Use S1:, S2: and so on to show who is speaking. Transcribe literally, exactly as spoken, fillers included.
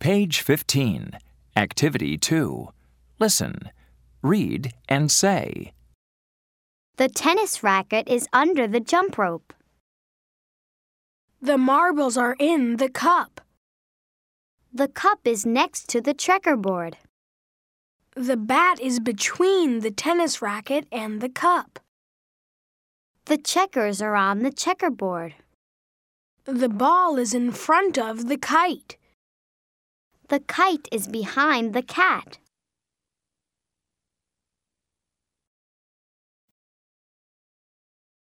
S1: Page fifteen. Activity two. Listen. Read and say.
S2: The tennis racket is under the jump rope.
S3: The marbles are in the cup.
S2: The cup is next to the checkerboard.
S3: The bat is between the tennis racket and the cup.
S2: The checkers are on the checkerboard.
S3: The ball is in front of the kite.
S2: The kite is behind the cat.